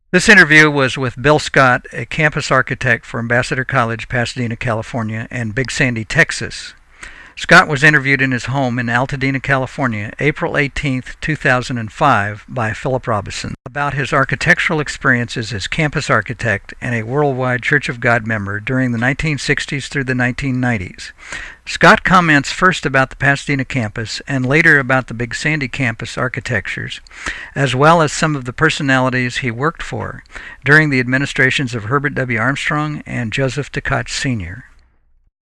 This interview was with Bill Scott, a campus architect for Ambassador College, Pasadena, California, and Big Sandy, Texas. Scott was interviewed in his home in Altadena, California, April 18, 2005, by Philip Robinson about his architectural experiences as campus architect and a worldwide Church of God member during the 1960s through the 1990s. Scott comments first about the Pasadena campus and later about the Big Sandy campus architectures, as well as some of the personalities he worked for during the administrations of Herbert W. Armstrong and Joseph Tkach Sr.